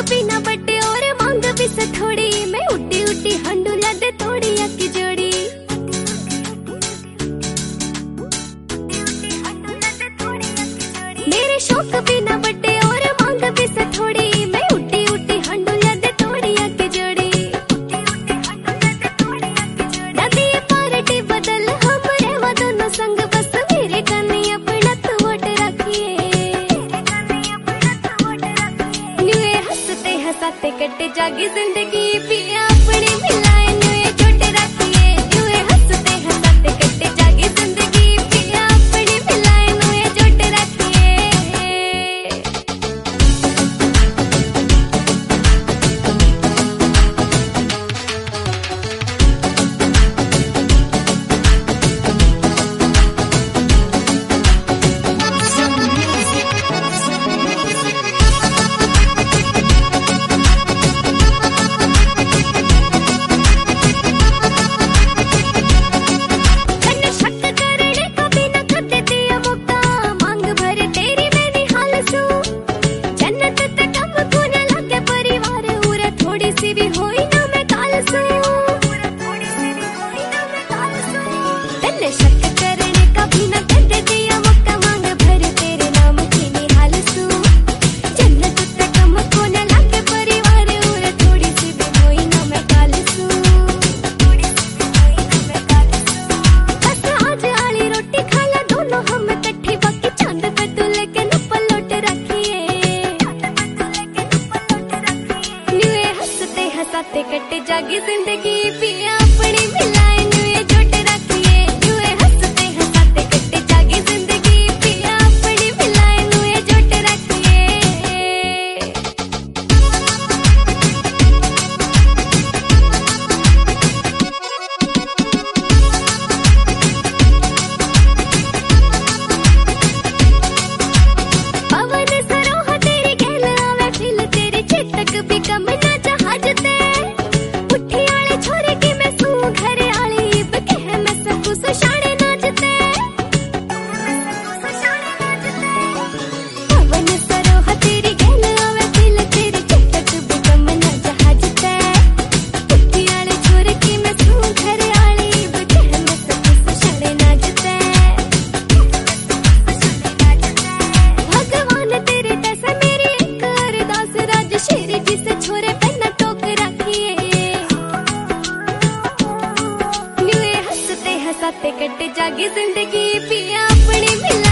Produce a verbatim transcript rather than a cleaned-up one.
बिना बटे और मांग भी से थोड़ी, मैं उड्डी उड्डी हंडू लदे तोड़ी अकी जोड़ी। मेरे शौक बिना बटे और मांग भी से थोड़ी, मैं उड्डी उड्डी हंडू लदे तोड़ी अकी जोड़ी। नदी पार्टी बदल हम रेवा दोनों संग, बस मेरे कन्नी अपना तू वोट रखिए। न्यूए हंसते हंसाते कटे जागी जिंदगी, पिया अपनी मिलाए न्यूए जोटे रखिए। न्यूए हंसते हंसाते कटे जागी जिंदगी, पिया अपनी मिलाए न्यूए जोटे रखिए। कटे जागी जिंदगी, पिया अपनी मिलाए न्यूए जोटे रखिए। न्यूए हंसते हंसाते कटे जागी जिंदगी, पिया अपनी मिलाए न्यूए जोटे रखिए। पवन सरोह तेरी गैल आवे फिल, तेरी चेतक भी कम ना जहाज ते। कटे जागी जिंदगी, पिया अपनी मिला